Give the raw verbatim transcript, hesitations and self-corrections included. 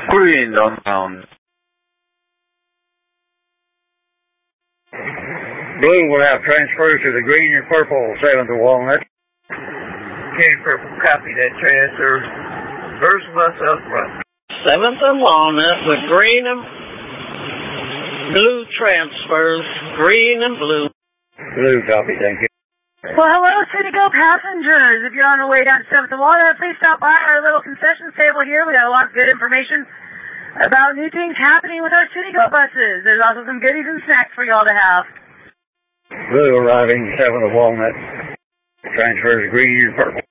Green downtown. Blue will have transfers to the green and purple, seventh of Walnut. Okay, purple, copy that transfer. First bus up front. seventh and Walnut with green and blue transfers. Green and blue. Blue, copy, thank you. Well, hello, CityGo passengers. If you're on the way down to seventh and Walnut, please stop by our little concessions table here. We got a lot of good information about new things happening with our CityGo buses. There's also some goodies and snacks for y'all to have. Blue arriving, seventh of Walnut. Transfers green and purple.